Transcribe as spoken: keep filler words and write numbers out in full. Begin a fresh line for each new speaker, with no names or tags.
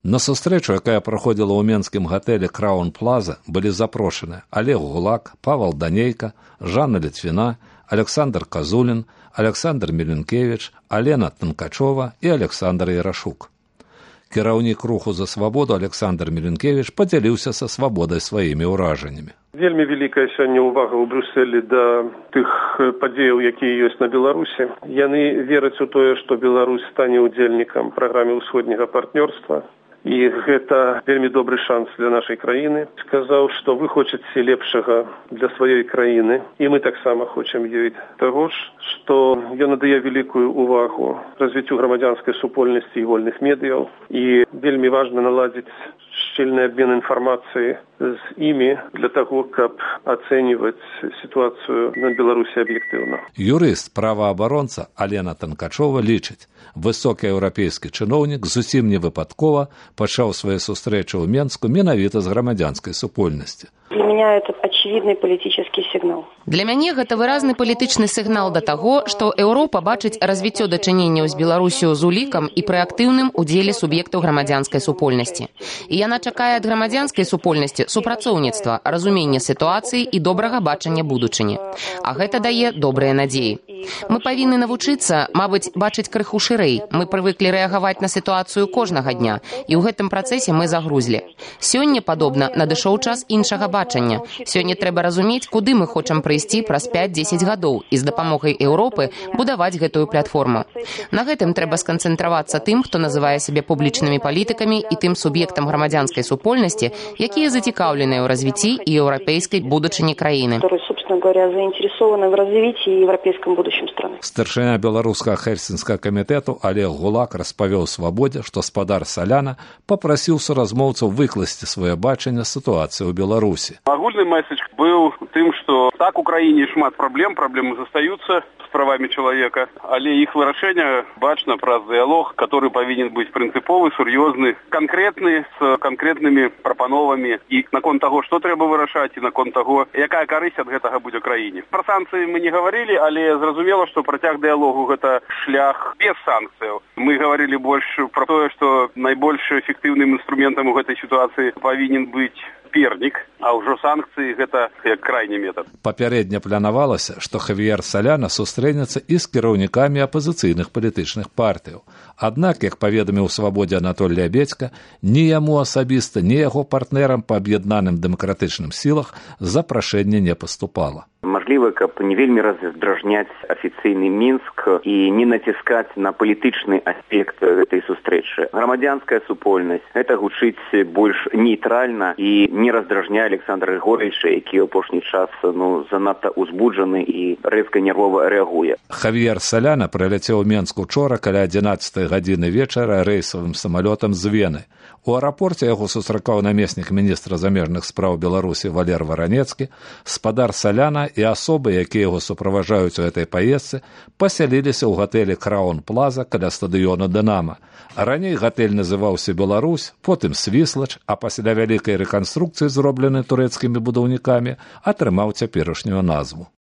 На сустрэчу, якая праходзіла ў менскім гатэлі «Краун Плаза», былі запрошаны Олег Гулак, Павел Данейка, Жанна Литвина, Александр Козулин, Александр Меленкевич, Алена Танкачова і Александр Ярашук. Кіраўнік руху за свабоду Александр Меленкевич падзяліўся са свабодай сваімі ўражаннямі.
Вельмі вялікая сёння ўвага ў Брюсселі да тых падзеяў, якія ёсць на Беларусі. Яны вераць у тое, што Беларусь стане ўдзельнікам праграмы ўсходняга партнёрства. І гэта вельмі добры шанс для нашай краіны. Сказаў, што вы хочаце лепшага для сваёй краіны, і мы таксама хочам ёй таго ж, што ён надае вялікую ўвагу развіццю грамадзянскай супольнасці і вольных медыяў. І вельмі важна наладзіць шчыльны абмен інфармацыі з імі для таго, каб ацэньваць сітуацыю на Беларусі аб'ектыўна.
Юрыст, праваабаронца Алена Танкачова лічыць, высокі еўрапейскі чыноўнік зусім не выпадкова пачаў свае сустрэчы ў Менску менавіта з грамадзянскай супольнасці.
Для меня это очевидный политический сигнал.
Для мяне гэта выразны палітычны сігнал да таго, што Еўропа бачыць развіццё дачыненняў з Беларусю з улікам і пры актыўным удзеле суб'ектаў грамадзянскай супольнасці. І яна чакае ад грамадзянскай супольнасці супрацоўніцтва, разумення сітуацыі і добрага бачання будучыні. А гэта дае добрыя надзеі. Мы павінны навучыцца, мабыць, бачыць крыху шырэй. Мы прывыклі рэагаваць на сітуацыю кожнага дня, і ў гэтым працэсе мы загрузлі. Сёння, падобна, надышоў час іншага бачання. Сёння трэба разумець, куды мы хочам прыйсці праз пяць-дзесяць гадоў і з дапамогай Еўропы будаваць гэтую платформу. На гэтым трэба сканцэнтравацца тым, хто называе сябе публічнымі палітыкамі, і тым суб'ектам грамадзянскай супольнасці, якія зацікаўленыя ў развіцці і еўрапейскай будучыні краіны.
Собственно говоря, заинтересованы в развитии и европейском будущем страны.
Старшыня беларускага хельсінскага камітэту Олег Гулак распавёў свабодзе, што спадар Саляна папрасіў суразмоўцаў выкласці сваё бачанне сітуацыі ў Беларусі.
Агульны месседж быў тым, што так у краіне шмат праблем, праблемы застаюцца з правамі чалавека, але іх вырашэнне бачна праз дыялог, который павінен быць прынцыповы, сур'ёзны, канкрэтны, з канкрэтнымі прапановамі і наконт таго, што трэба вырашаць, і наконт таго, якая карысць ад гэтага будзе краіне. Пра санкцыі мы не гаварылі, але зразумела, што працяг дыялогу гэта шлях без санкцыяў. Мы гаварылі больш пра тое, што найбольш эфектыўным інструментам у гэтай сітуацыі павінен быць пернік, а ўжо санкцыі гэта як крайні метад.
Папярэдне планавалася, што Хавіер Саляна сустрэнецца і з кіраўнікамі апазіцыйных палітычных партыяў. Аднак, як паведаміў свабодзе Анатолій Абецька, ні яму асабіста, ні яго партнерам па аб'яднаным дэмакратычным сілах запрашэнне не паступала.
Мажліва, каб не вельмі раздражняць афіцыйны Мінск і не націскаць на палітычны аспект гэтай сустрэчы. Грамадзянская супольнасць гэта гучыць больш нейтральна і не раздражняе Александра Григорьевича, які ў апошні час ну, занадта узбуджаны і рэзка нервова рэагуе.
Хавіер Саляна прыляцеў у Менск учора каля адзінаццатай гадзіны вечара рэйсавым самалётам з Вены. У аэрапорце яго сустракаў намеснік міністра замежных спраў Беларусі Валер Варанецкі, спадар Саляна і асобы, якія яго суправажаюць у гэтай паездцы, пасяліліся ў гатэлі «Краун Плаза» каля стадыёна «Дынама». Раней гатэль называўся «Беларусь», потым «Свіслач», а пасля вялікай рэканструкцыі, зробленай турэцкімі будаўнікамі, атрымаў цяперашнюю назву.